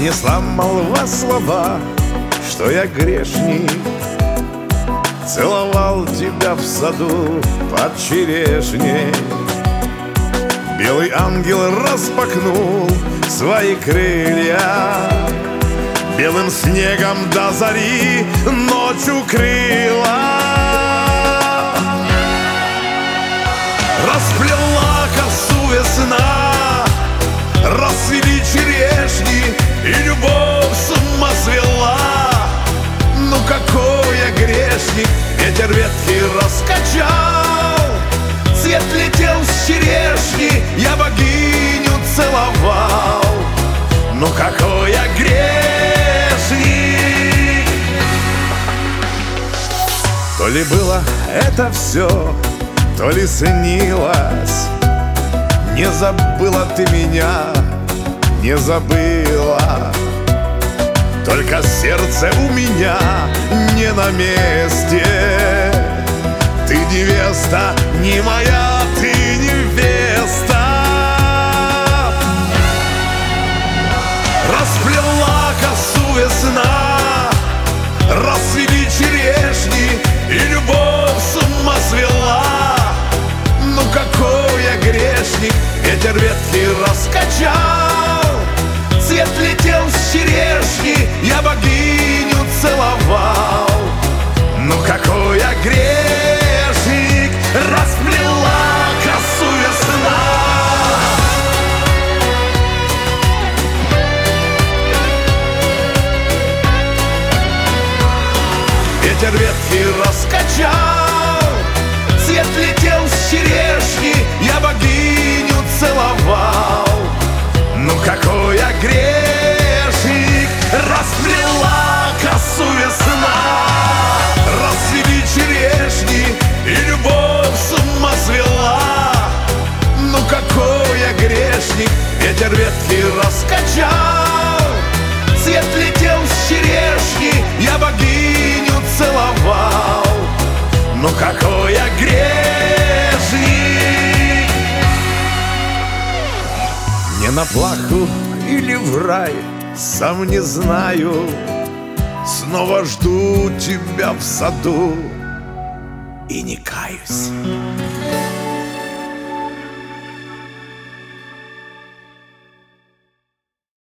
Несла молва слова, что я грешник. Целовал тебя в саду под черешней. Белый ангел распахнул свои крылья, белым снегом до зари ночь укрыла. Расплела косу весна, расцвели черешни, и любовь с ума свела. Ну какой я грешник, ветер ветки раскачал, цвет летел с черешни, я богиню целовал. Ну какой я грешник. То ли было это все, то ли снилось. Не забыла ты меня, не забыла. Только сердце у меня не на месте. Ты невеста, не моя, ты невеста. Расплела косу весна, расцвели черешни, и любовь с ума свела. Ну какой я грешник, ветер ветки раскачал, цвет летел с черешни, я богиню целовал. Ну какой я грешник, расплела косу весна. Ветер ветки раскачал, цвет летел с черешни, я богиню целовал. Ну какой я грешник, расплела косу весна, расцвели черешни, и любовь с ума свела. Ну какой я грешник, ветер ветки раскачал, цвет летел с черешни, я богиню целовал. Ну какой я грешник. Не на плаху или в рай, сам не знаю. Снова жду тебя в саду и не каюсь.